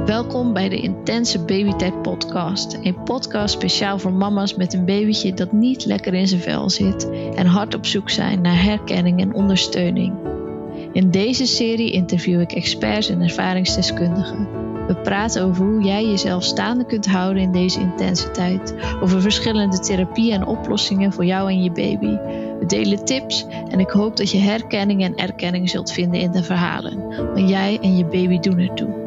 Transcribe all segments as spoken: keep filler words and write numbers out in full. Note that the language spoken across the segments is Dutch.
Welkom bij de Intense Babytijd podcast. Een podcast speciaal voor mama's met een babytje dat niet lekker in zijn vel zit en hard op zoek zijn naar herkenning en ondersteuning. In deze serie interview ik experts en ervaringsdeskundigen. We praten over hoe jij jezelf staande kunt houden in deze intense tijd. Over verschillende therapieën en oplossingen voor jou en je baby. We delen tips en ik hoop dat je herkenning en erkenning zult vinden in de verhalen. Want jij en je baby doen ertoe.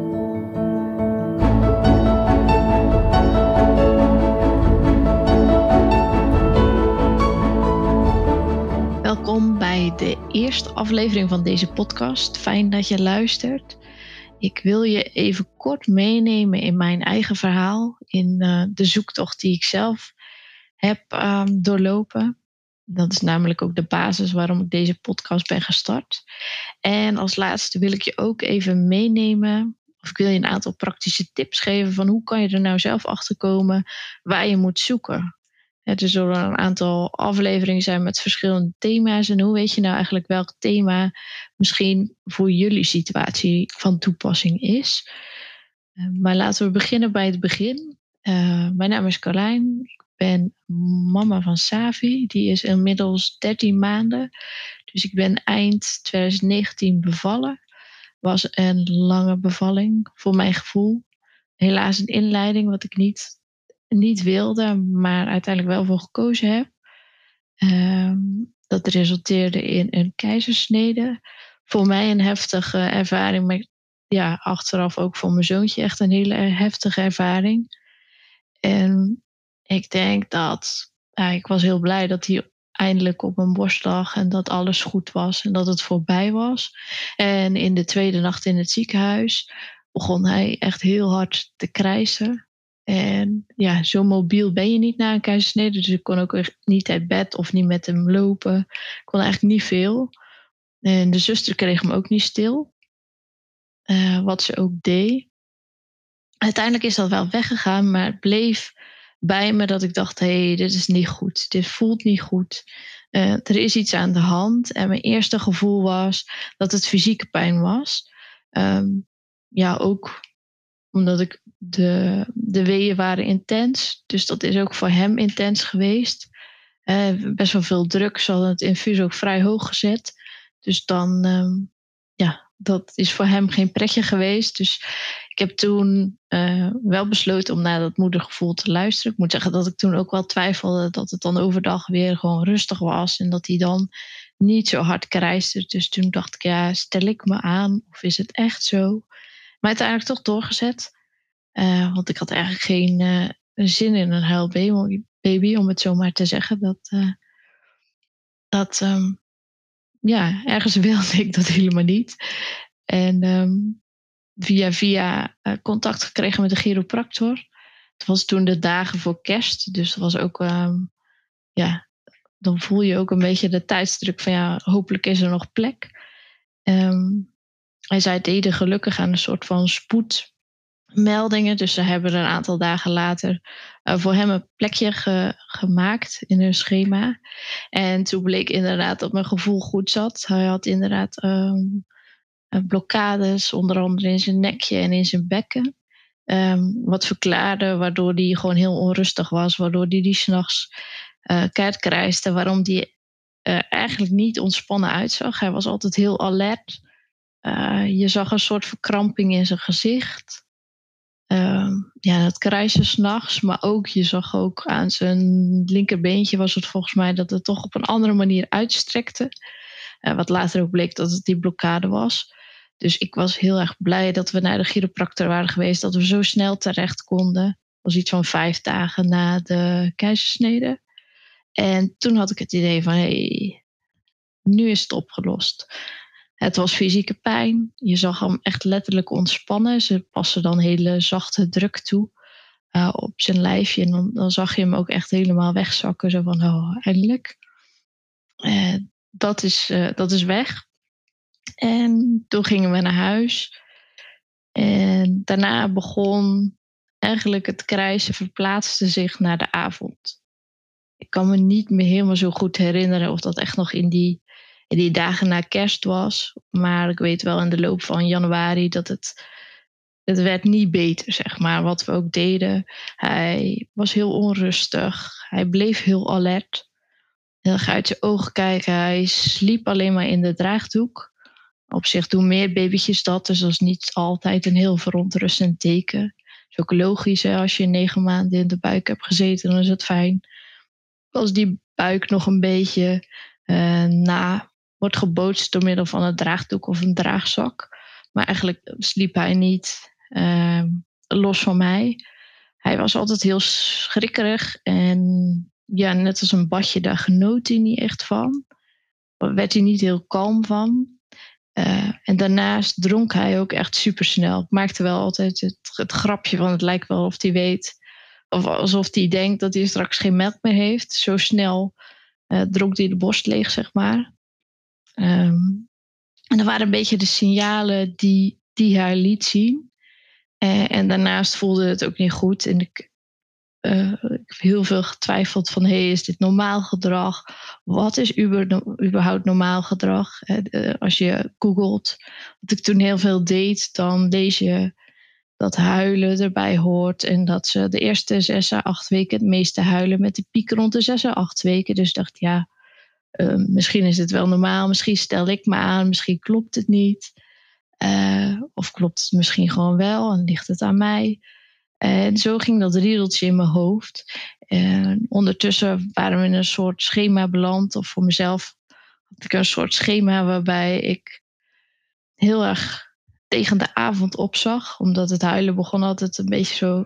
Welkom bij de eerste aflevering van deze podcast. Fijn dat je luistert. Ik wil je even kort meenemen in mijn eigen verhaal. In uh, de zoektocht die ik zelf heb um, doorlopen. Dat is namelijk ook de basis waarom ik deze podcast ben gestart. En als laatste wil ik je ook even meenemen. Of ik wil je een aantal praktische tips geven van hoe kan je er nou zelf achter komen waar je moet zoeken. Er zullen een aantal afleveringen zijn met verschillende thema's. En hoe weet je nou eigenlijk welk thema misschien voor jullie situatie van toepassing is? Uh, maar laten we beginnen bij het begin. Uh, mijn naam is Carlijn. Ik ben mama van Savi. Die is inmiddels dertien maanden. Dus ik ben eind twintig negentien bevallen. Was een lange bevalling voor mijn gevoel. Helaas een inleiding wat ik niet... niet wilde, maar uiteindelijk wel voor gekozen heb. Um, dat resulteerde in een keizersnede. Voor mij een heftige ervaring, maar ja, achteraf ook voor mijn zoontje echt een hele heftige ervaring. En ik denk dat, ja, ik was heel blij dat hij eindelijk op mijn borst lag en dat alles goed was en dat het voorbij was. En in de tweede nacht in het ziekenhuis begon hij echt heel hard te krijsen. En ja, zo mobiel ben je niet na een keizersnede. Dus ik kon ook echt niet uit bed of niet met hem lopen. Ik kon eigenlijk niet veel. En de zuster kreeg hem ook niet stil. Uh, wat ze ook deed. Uiteindelijk is dat wel weggegaan, maar het bleef bij me dat ik dacht, hé, hey, dit is niet goed. Dit voelt niet goed. Uh, er is iets aan de hand. En mijn eerste gevoel was dat het fysieke pijn was. Um, ja, ook omdat ik de, de weeën waren intens. Dus dat is ook voor hem intens geweest. Uh, best wel veel druk. Ze hadden het infuus ook vrij hoog gezet. Dus dan, um, ja, dat is voor hem geen pretje geweest. Dus ik heb toen uh, wel besloten om naar dat moedergevoel te luisteren. Ik moet zeggen dat ik toen ook wel twijfelde dat het dan overdag weer gewoon rustig was. En dat hij dan niet zo hard krijste. Dus toen dacht ik, ja, stel ik me aan? Of is het echt zo? Maar uiteindelijk toch doorgezet. Uh, want ik had eigenlijk geen uh, zin in een huilbaby, om het zo maar te zeggen. Dat, uh, dat um, ja, ergens wilde ik dat helemaal niet. En um, via via uh, contact gekregen met de chiropractor. Het was toen de dagen voor kerst. Dus dat was ook, um, ja, dan voel je ook een beetje de tijdsdruk van, ja, hopelijk is er nog plek. Um, en zij deden gelukkig aan een soort van spoedmeldingen. Dus ze hebben er een aantal dagen later uh, voor hem een plekje ge- gemaakt in hun schema. En toen bleek inderdaad dat mijn gevoel goed zat. Hij had inderdaad um, blokkades, onder andere in zijn nekje en in zijn bekken. Um, wat verklaarde waardoor hij gewoon heel onrustig was. Waardoor hij die 's nachts uh, keihard krijste. Waarom hij uh, eigenlijk niet ontspannen uitzag. Hij was altijd heel alert. Uh, je zag een soort verkramping in zijn gezicht. Uh, ja, dat krijsen 's nachts. Maar ook, je zag ook aan zijn linkerbeentje was het volgens mij dat het toch op een andere manier uitstrekte. Uh, wat later ook bleek dat het die blokkade was. Dus ik was heel erg blij dat we naar de chiropractor waren geweest. Dat we zo snel terecht konden. Dat was iets van vijf dagen na de keizersnede. En toen had ik het idee van, hé, hey, nu is het opgelost. Het was fysieke pijn. Je zag hem echt letterlijk ontspannen. Ze passen dan hele zachte druk toe uh, op zijn lijfje. En dan, dan zag je hem ook echt helemaal wegzakken. Zo van, oh, eindelijk. Uh, dat, is, uh, dat is weg. En toen gingen we naar huis. En daarna begon eigenlijk het krijsen verplaatste zich naar de avond. Ik kan me niet meer helemaal zo goed herinneren of dat echt nog in die, in die dagen na kerst was. Maar ik weet wel in de loop van januari dat het het werd niet beter, zeg maar, wat we ook deden. Hij was heel onrustig. Hij bleef heel alert. Heel erg uit zijn ogen kijken. Hij sliep alleen maar in de draagdoek. Op zich doen meer babytjes dat, dus dat is niet altijd een heel verontrustend teken. Het is ook logisch, hè? Als je negen maanden in de buik hebt gezeten, dan is het fijn als die buik nog een beetje uh, na wordt gebootst door middel van een draagdoek of een draagzak. Maar eigenlijk sliep hij niet uh, los van mij. Hij was altijd heel schrikkerig en ja, net als een badje, daar genoot hij niet echt van. Daar werd hij niet heel kalm van. Uh, en daarnaast dronk hij ook echt supersnel. Ik maakte wel altijd het, het grapje van het lijkt wel of hij weet, of alsof hij denkt dat hij straks geen melk meer heeft. Zo snel uh, dronk hij de borst leeg, zeg maar. Um, en dat waren een beetje de signalen die, die hij liet zien. Uh, en daarnaast voelde het ook niet goed. En ik, uh, ik heb heel veel getwijfeld van, hey, is dit normaal gedrag? Wat is uber, überhaupt normaal gedrag? Uh, als je googelt, wat ik toen heel veel deed, dan lees je dat huilen erbij hoort. En dat ze de eerste zes à acht weken het meeste huilen met de piek rond de zes à acht weken. Dus ik dacht, ja, uh, misschien is het wel normaal. Misschien stel ik me aan, misschien klopt het niet. Uh, of klopt het misschien gewoon wel en ligt het aan mij. En zo ging dat riedeltje in mijn hoofd. En ondertussen waren we in een soort schema beland. Of voor mezelf had ik een soort schema waarbij ik heel erg tegen de avond opzag. Omdat het huilen begon altijd een beetje zo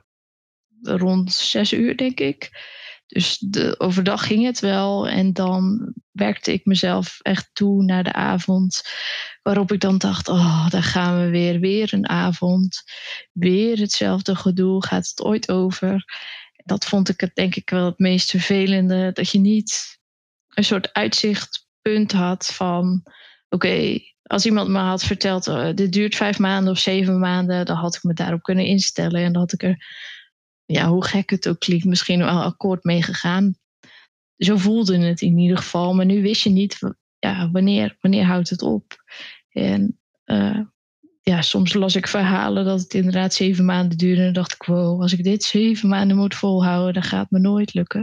rond zes uur, denk ik. Dus de, overdag ging het wel. En dan werkte ik mezelf echt toe naar de avond. Waarop ik dan dacht, oh, daar gaan we weer. Weer een avond. Weer hetzelfde gedoe. Gaat het ooit over? Dat vond ik het denk ik wel het meest vervelende. Dat je niet een soort uitzichtpunt had van, oké, okay, als iemand me had verteld, uh, dit duurt vijf maanden of zeven maanden, dan had ik me daarop kunnen instellen. En dan had ik er, ja, hoe gek het ook klinkt, misschien wel akkoord mee gegaan. Zo voelde het in ieder geval. Maar nu wist je niet, ja, wanneer, wanneer houdt het op? En uh, ja, soms las ik verhalen dat het inderdaad zeven maanden duurde. En dacht ik, wow, als ik dit zeven maanden moet volhouden, dan gaat het me nooit lukken.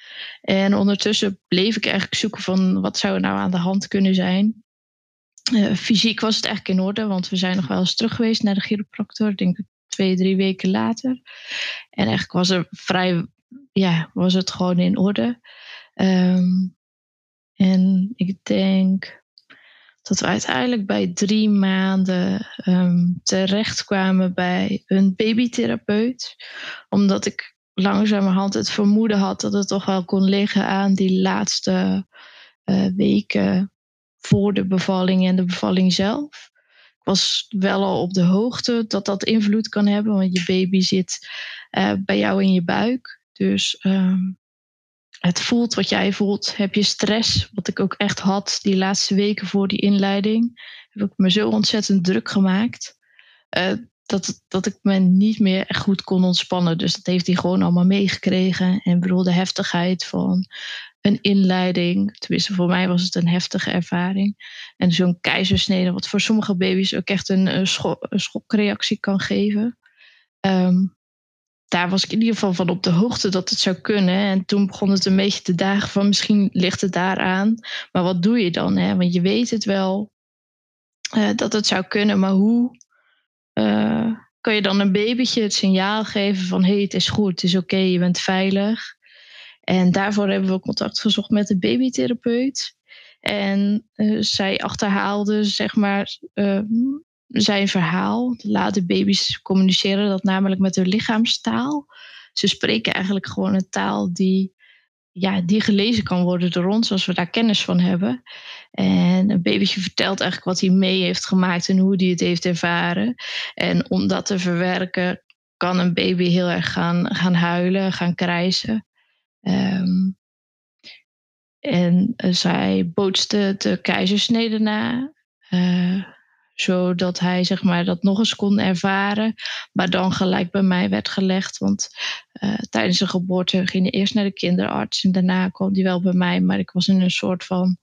En ondertussen bleef ik eigenlijk zoeken van, wat zou er nou aan de hand kunnen zijn? Uh, fysiek was het eigenlijk in orde, want we zijn nog wel eens terug geweest naar de chiropractor. Ik denk twee, drie weken later. En eigenlijk was er vrij, ja, was het gewoon in orde. Um, en ik denk dat we uiteindelijk bij drie maanden um, terechtkwamen bij een babytherapeut. Omdat ik langzamerhand het vermoeden had dat het toch wel kon liggen aan die laatste uh, weken voor de bevalling en de bevalling zelf. Ik was wel al op de hoogte dat dat invloed kan hebben, want je baby zit uh, bij jou in je buik. Dus um, het voelt wat jij voelt. Heb je stress, wat ik ook echt had die laatste weken voor die inleiding, heb ik me zo ontzettend druk gemaakt uh, dat, dat ik me niet meer echt goed kon ontspannen. Dus dat heeft hij gewoon allemaal meegekregen. En bedoel, de heftigheid van een inleiding, tenminste voor mij was het een heftige ervaring. En zo'n keizersnede, wat voor sommige baby's ook echt een, een, schok, een schokreactie kan geven. Um, daar was ik in ieder geval van op de hoogte dat het zou kunnen. En toen begon het een beetje te dagen van, misschien ligt het daaraan. Maar wat doe je dan? Hè? Want je weet het wel uh, dat het zou kunnen, maar hoe uh, kan je dan een babytje het signaal geven van, hé, hey, het is goed, het is oké, okay, je bent veilig. En daarvoor hebben we contact gezocht met de babytherapeut. En uh, zij achterhaalde, zeg maar, uh, zijn verhaal. Laat de baby's communiceren dat namelijk met hun lichaamstaal. Ze spreken eigenlijk gewoon een taal die, ja, die gelezen kan worden door ons, als we daar kennis van hebben. En een babytje vertelt eigenlijk wat hij mee heeft gemaakt en hoe hij het heeft ervaren. En om dat te verwerken, kan een baby heel erg gaan, gaan huilen, gaan krijsen. Um, en uh, zij bootste de keizersnede na, uh, zodat hij, zeg maar, dat nog eens kon ervaren, maar dan gelijk bij mij werd gelegd. Want uh, tijdens de geboorte ging hij eerst naar de kinderarts en daarna kwam hij wel bij mij, maar ik was in een soort van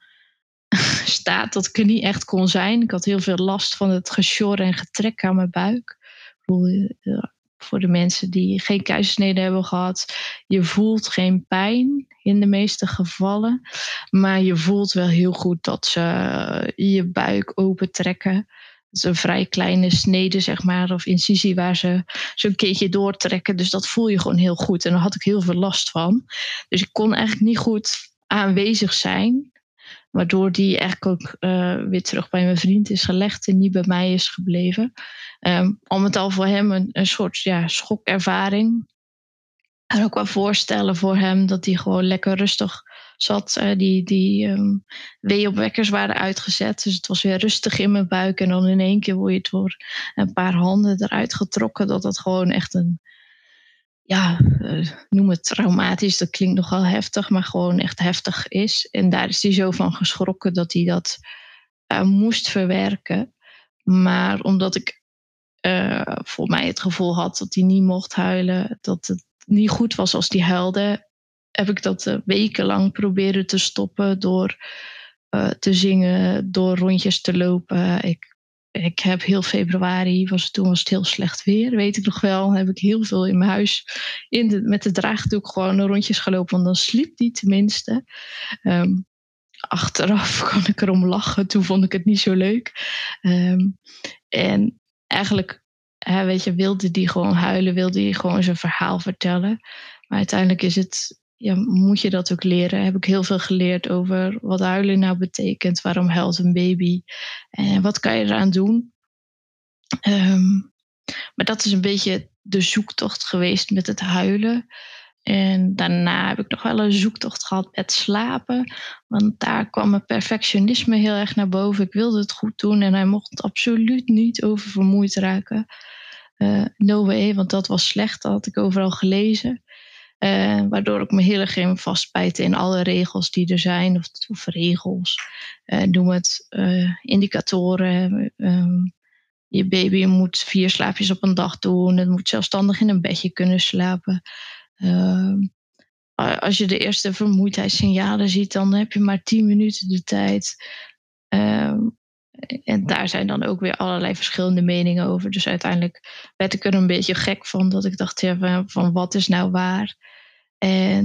staat dat ik er niet echt kon zijn. Ik had heel veel last van het gesjor en getrek aan mijn buik. voel je, uh, voor de mensen die geen keizersnede hebben gehad, je voelt geen pijn in de meeste gevallen. Maar je voelt wel heel goed dat ze uh, je buik opentrekken. Het is een vrij kleine snede, zeg maar, of incisie waar ze zo'n keertje doortrekken. Dus dat voel je gewoon heel goed. En daar had ik heel veel last van. Dus ik kon eigenlijk niet goed aanwezig zijn. Waardoor die eigenlijk ook uh, weer terug bij mijn vriend is gelegd en niet bij mij is gebleven. Um, al met al voor hem een, een soort ja, schokervaring. En ook wel voorstellen voor hem dat hij gewoon lekker rustig zat. Uh, die die um, weeopwekkers waren uitgezet. Dus het was weer rustig in mijn buik. En dan in één keer word je door een paar handen eruit getrokken. Dat het gewoon echt een... Ja, uh, noem het traumatisch. Dat klinkt nogal heftig, maar gewoon echt heftig is. En daar is hij zo van geschrokken dat hij dat uh, moest verwerken. Maar omdat ik uh, voor mij het gevoel had dat hij niet mocht huilen, dat het niet goed was als hij huilde, heb ik dat uh, wekenlang proberen te stoppen door uh, te zingen, door rondjes te lopen. Ik, ik heb heel februari, was, toen was het heel slecht weer, weet ik nog wel, heb ik heel veel in mijn huis in de, met de draagdoek gewoon rondjes gelopen, want dan sliep die tenminste. Um, achteraf kan ik erom lachen, toen vond ik het niet zo leuk. Um, en eigenlijk, hè, weet je, wilde die gewoon huilen, wilde hij gewoon zijn verhaal vertellen. Maar uiteindelijk is het, ja, moet je dat ook leren. Heb ik heel veel geleerd over wat huilen nou betekent, waarom huilt een baby en wat kan je eraan doen. Um, maar dat is een beetje de zoektocht geweest met het huilen. En daarna heb ik nog wel een zoektocht gehad met slapen. Want daar kwam mijn perfectionisme heel erg naar boven. Ik wilde het goed doen en hij mocht absoluut niet oververmoeid raken. Uh, no way, want dat was slecht. Dat had ik overal gelezen. Uh, waardoor ik me heel erg ging vastbijten in alle regels die er zijn. Of, of regels, uh, noem het, uh, indicatoren. Um, je baby moet vier slaapjes op een dag doen. Het moet zelfstandig in een bedje kunnen slapen. Uh, als je de eerste vermoeidheidssignalen ziet, dan heb je maar tien minuten de tijd. Uh, en daar zijn dan ook weer allerlei verschillende meningen over. Dus uiteindelijk werd ik er een beetje gek van. Dat ik dacht, ja, van, van wat is nou waar? En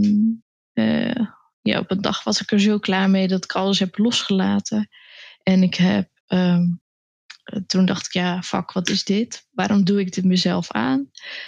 uh, ja, op een dag was ik er zo klaar mee dat ik alles heb losgelaten. En ik heb... Um, toen dacht ik, ja, fuck, wat is dit? Waarom doe ik dit mezelf aan?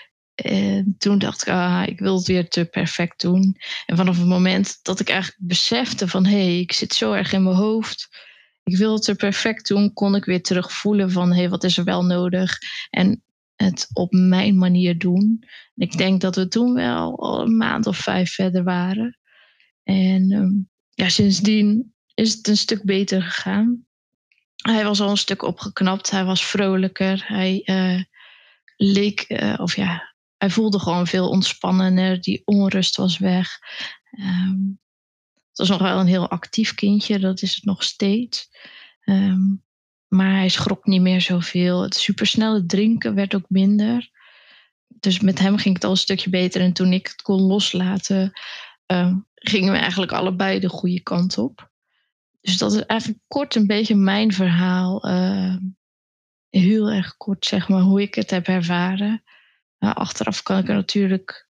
En toen dacht ik, ah, ik wil het weer te perfect doen. En vanaf het moment dat ik eigenlijk besefte van, hé, hey, ik zit zo erg in mijn hoofd. Ik wil het te perfect doen, kon ik weer terugvoelen van, hé, hey, wat is er wel nodig? En het op mijn manier doen. En ik denk dat we toen wel al een maand of vijf verder waren. En um, ja, sindsdien is het een stuk beter gegaan. Hij was al een stuk opgeknapt, hij was vrolijker, hij uh, leek, uh, of ja, hij voelde gewoon veel ontspannender, die onrust was weg. Um, het was nog wel een heel actief kindje, dat is het nog steeds. Um, maar hij schrok niet meer zoveel. Het supersnelle drinken werd ook minder. Dus met hem ging het al een stukje beter. En toen ik het kon loslaten, um, gingen we eigenlijk allebei de goede kant op. Dus dat is eigenlijk kort een beetje mijn verhaal. Uh, heel erg kort, zeg maar, hoe ik het heb ervaren. Nou, achteraf kan ik er natuurlijk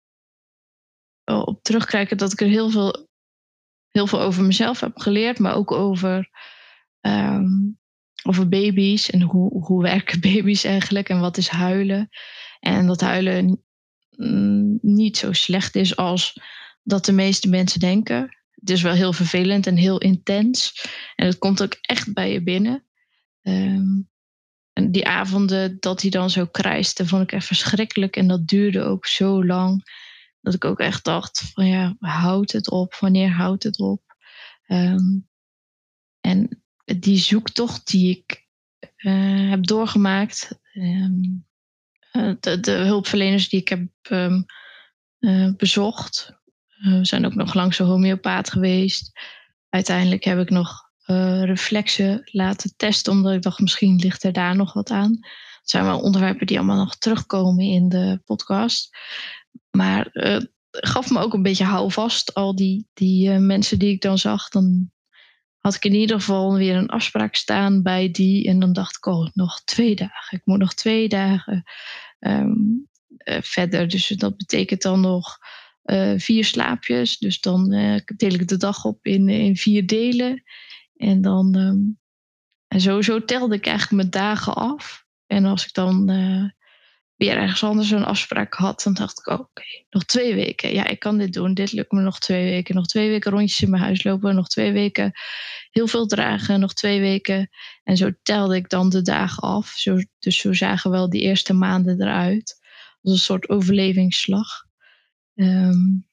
op terugkijken dat ik er heel veel, heel veel over mezelf heb geleerd. Maar ook over, um, over baby's en hoe, hoe werken baby's eigenlijk en wat is huilen. En dat huilen mm, niet zo slecht is als dat de meeste mensen denken. Het is wel heel vervelend en heel intens. En het komt ook echt bij je binnen. Um, en die avonden dat hij dan zo krijste, vond ik echt verschrikkelijk. En dat duurde ook zo lang. Dat ik ook echt dacht van ja, houdt het op? Wanneer houdt het op? Um, en die zoektocht die ik uh, heb doorgemaakt. Um, de, de hulpverleners die ik heb um, uh, bezocht. Uh, we zijn ook nog langs een homeopaat geweest. Uiteindelijk heb ik nog uh, reflexen laten testen, omdat ik dacht misschien ligt er daar nog wat aan. Het zijn wel onderwerpen die allemaal nog terugkomen in de podcast. Maar uh, gaf me ook een beetje houvast. Al die, die uh, mensen die ik dan zag, dan had ik in ieder geval weer een afspraak staan bij die. En dan dacht ik, oh, nog twee dagen. Ik moet nog twee dagen Um, uh, verder, dus dat betekent dan nog uh, vier slaapjes. Dus dan uh, deel ik de dag op in, in vier delen. En dan um, en sowieso telde ik eigenlijk mijn dagen af. En als ik dan uh, weer ergens anders een afspraak had, dan dacht ik, oh, oké, okay, nog twee weken. Ja, ik kan dit doen. Dit lukt me nog twee weken. Nog twee weken rondjes in mijn huis lopen. Nog twee weken heel veel dragen. Nog twee weken. En zo telde ik dan de dagen af. Zo, dus zo zagen wel die eerste maanden eruit. Als een soort overlevingsslag. Um,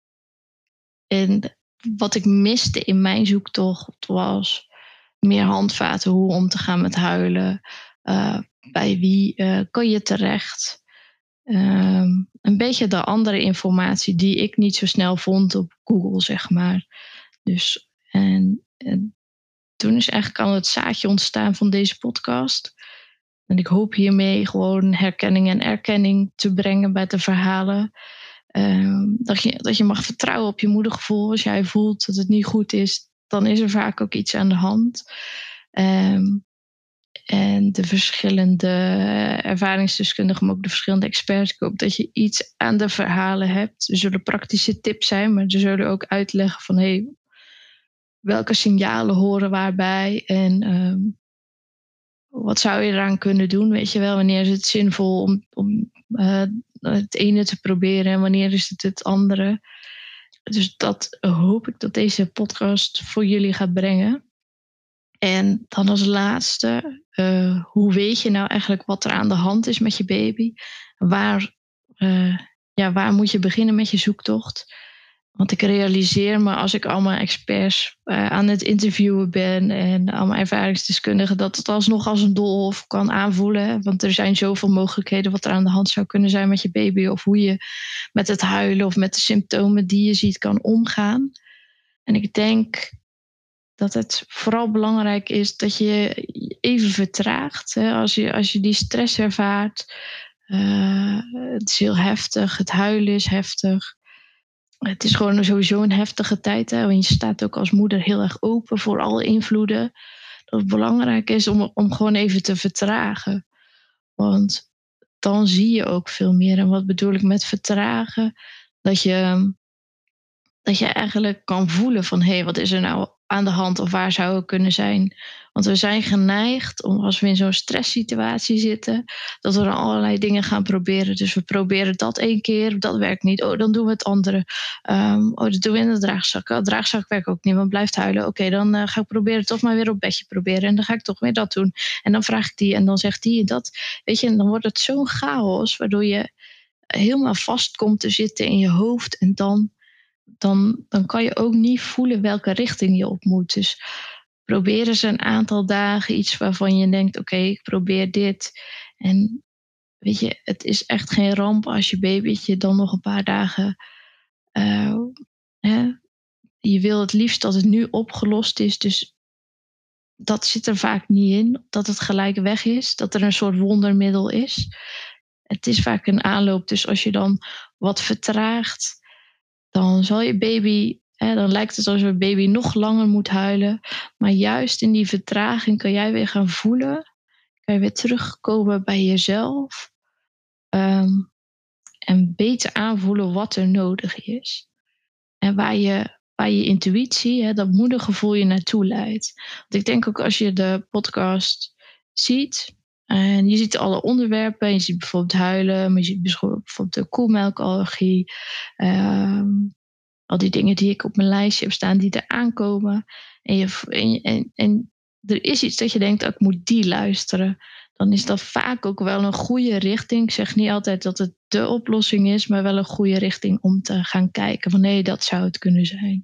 en wat ik miste in mijn zoektocht was meer handvaten hoe om te gaan met huilen. Uh, bij wie uh, kan je terecht? Um, een beetje de andere informatie die ik niet zo snel vond op Google, zeg maar. Dus, en, en toen is eigenlijk al het zaadje ontstaan van deze podcast. En ik hoop hiermee gewoon herkenning en erkenning te brengen bij de verhalen. Um, dat, je, dat je mag vertrouwen op je moedergevoel. Als jij voelt dat het niet goed is, dan is er vaak ook iets aan de hand. Um, en de verschillende ervaringsdeskundigen, maar ook de verschillende experts. Ik hoop dat je iets aan de verhalen hebt. Er zullen praktische tips zijn, maar er zullen ook uitleggen van hey, welke signalen horen waarbij en um, wat zou je eraan kunnen doen? Weet je wel, wanneer is het zinvol om, om uh, het ene te proberen en wanneer is het het andere? Dus dat hoop ik dat deze podcast voor jullie gaat brengen. En dan als laatste, uh, hoe weet je nou eigenlijk wat er aan de hand is met je baby? Waar, uh, ja, waar moet je beginnen met je zoektocht? Want ik realiseer me als ik allemaal experts uh, aan het interviewen ben en allemaal ervaringsdeskundigen, dat het alsnog als een doolhof kan aanvoelen. Want er zijn zoveel mogelijkheden wat er aan de hand zou kunnen zijn met je baby. Of hoe je met het huilen of met de symptomen die je ziet kan omgaan. En ik denk dat het vooral belangrijk is dat je even vertraagt. Hè? Als, je, als je die stress ervaart, uh, het is heel heftig, het huilen is heftig. Het is gewoon sowieso een heftige tijd. Hè? Want je staat ook als moeder heel erg open voor alle invloeden. Dat het belangrijk is om, om gewoon even te vertragen. Want dan zie je ook veel meer. En wat bedoel ik met vertragen? Dat je, dat je eigenlijk kan voelen van hé, hey, wat is er nou aan de hand of waar zou het kunnen zijn? Want we zijn geneigd om als we in zo'n stresssituatie zitten, dat we dan allerlei dingen gaan proberen. Dus we proberen dat één keer, dat werkt niet. Oh, dan doen we het andere. Um, oh, dat doen we in de draagzak. Oh, draagzak werkt ook niet, want blijft huilen. Oké, okay, dan uh, ga ik proberen toch maar weer op bedje proberen. En dan ga ik toch weer dat doen. En dan vraag ik die en dan zegt die en dat. Weet je, en dan wordt het zo'n chaos, waardoor je helemaal vast komt te zitten in je hoofd. En dan Dan, dan kan je ook niet voelen welke richting je op moet. Dus probeer eens een aantal dagen iets waarvan je denkt, oké, okay, ik probeer dit. En weet je, het is echt geen ramp als je babytje dan nog een paar dagen... Uh, hè, je wil het liefst dat het nu opgelost is, dus dat zit er vaak niet in. Dat het gelijk weg is, dat er een soort wondermiddel is. Het is vaak een aanloop, dus als je dan wat vertraagt, dan zal je baby, hè, dan lijkt het alsof je baby nog langer moet huilen. Maar juist in die vertraging kan jij weer gaan voelen. Kan je weer terugkomen bij jezelf. Um, en beter aanvoelen wat er nodig is. En waar je, waar je intuïtie, hè, dat moedergevoel je naartoe leidt. Want ik denk ook als je de podcast ziet, en je ziet alle onderwerpen, je ziet bijvoorbeeld huilen, maar je ziet bijvoorbeeld de koemelkallergie. Um, al die dingen die ik op mijn lijstje heb staan, die er aankomen. En, je, en, en, en er is iets dat je denkt, oh, ik moet die luisteren. Dan is dat vaak ook wel een goede richting. Ik zeg niet altijd dat het de oplossing is, maar wel een goede richting om te gaan kijken. Van nee, dat zou het kunnen zijn.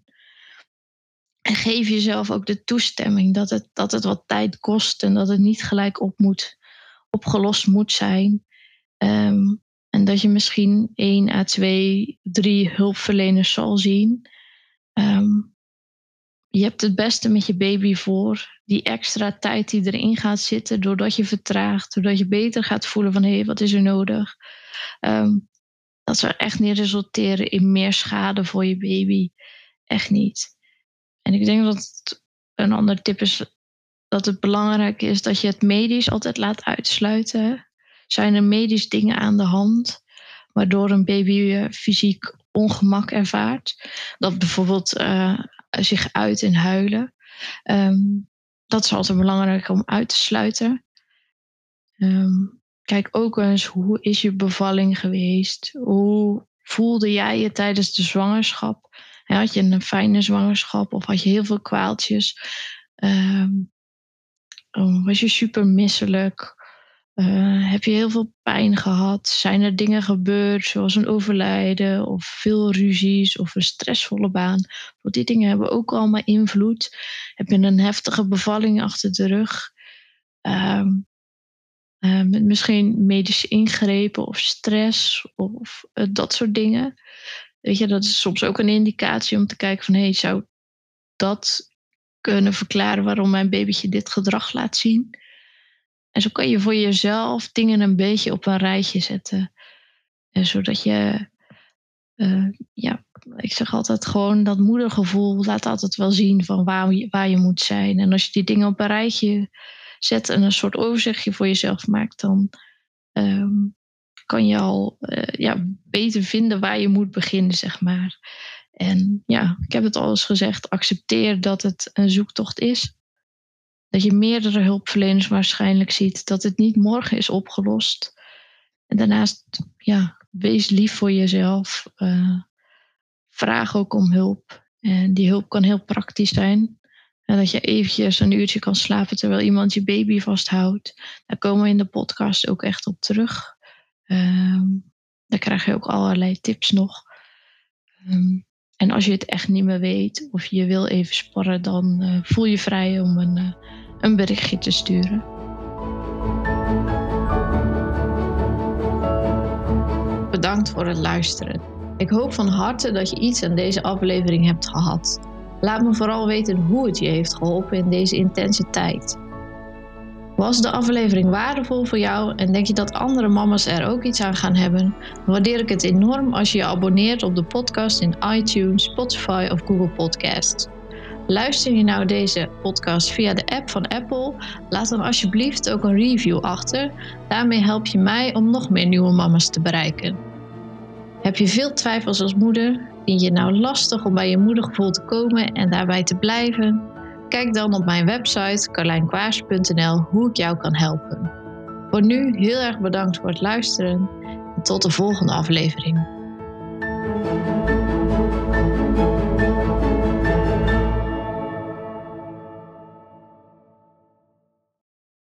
En geef jezelf ook de toestemming dat het, dat het wat tijd kost. En dat het niet gelijk op moet, opgelost moet zijn. Um, En dat je misschien één à twee, drie hulpverleners zal zien. Um, je hebt het beste met je baby voor. Die extra tijd die erin gaat zitten, doordat je vertraagt, doordat je beter gaat voelen van hé, hey, wat is er nodig? Um, dat zou echt niet resulteren in meer schade voor je baby. Echt niet. En ik denk dat het een andere tip is dat het belangrijk is dat je het medisch altijd laat uitsluiten. Zijn er medisch dingen aan de hand waardoor een baby uh, fysiek ongemak ervaart? Dat bijvoorbeeld uh, zich uit in huilen. Um, dat is altijd belangrijk om uit te sluiten. Um, kijk ook eens, hoe is je bevalling geweest? Hoe voelde jij je tijdens de zwangerschap? Had je een fijne zwangerschap of had je heel veel kwaaltjes? Um, was je super misselijk? Uh, heb je heel veel pijn gehad? Zijn er dingen gebeurd zoals een overlijden of veel ruzies of een stressvolle baan? Want die dingen hebben ook allemaal invloed. Heb je een heftige bevalling achter de rug? Um, uh, met misschien medische ingrepen of stress of uh, dat soort dingen. Weet je, dat is soms ook een indicatie om te kijken van, hé, hey, zou dat kunnen verklaren waarom mijn babytje dit gedrag laat zien? En zo kan je voor jezelf dingen een beetje op een rijtje zetten. En zodat je, uh, ja, ik zeg altijd gewoon dat moedergevoel laat altijd wel zien van waar je, waar je moet zijn. En als je die dingen op een rijtje zet en een soort overzichtje voor jezelf maakt, dan um, kan je al uh, ja, beter vinden waar je moet beginnen, zeg maar. En ja, ik heb het al eens gezegd, accepteer dat het een zoektocht is. Dat je meerdere hulpverleners waarschijnlijk ziet. Dat het niet morgen is opgelost. En daarnaast, ja, wees lief voor jezelf. Uh, vraag ook om hulp. En die hulp kan heel praktisch zijn. En dat je eventjes een uurtje kan slapen terwijl iemand je baby vasthoudt. Daar komen we in de podcast ook echt op terug. Um, daar krijg je ook allerlei tips nog. Um, en als je het echt niet meer weet of je wil even sparren, dan uh, voel je vrij om een... Uh, een berichtje te sturen. Bedankt voor het luisteren. Ik hoop van harte dat je iets aan deze aflevering hebt gehad. Laat me vooral weten hoe het je heeft geholpen in deze intense tijd. Was de aflevering waardevol voor jou en denk je dat andere mama's er ook iets aan gaan hebben? Dan waardeer ik het enorm als je je abonneert op de podcast in iTunes, Spotify of Google Podcasts. Luister je nou deze podcast via de app van Apple? Laat dan alsjeblieft ook een review achter. Daarmee help je mij om nog meer nieuwe mama's te bereiken. Heb je veel twijfels als moeder? Vind je het nou lastig om bij je moedergevoel te komen en daarbij te blijven? Kijk dan op mijn website carlijn quaers punt n l hoe ik jou kan helpen. Voor nu heel erg bedankt voor het luisteren en tot de volgende aflevering.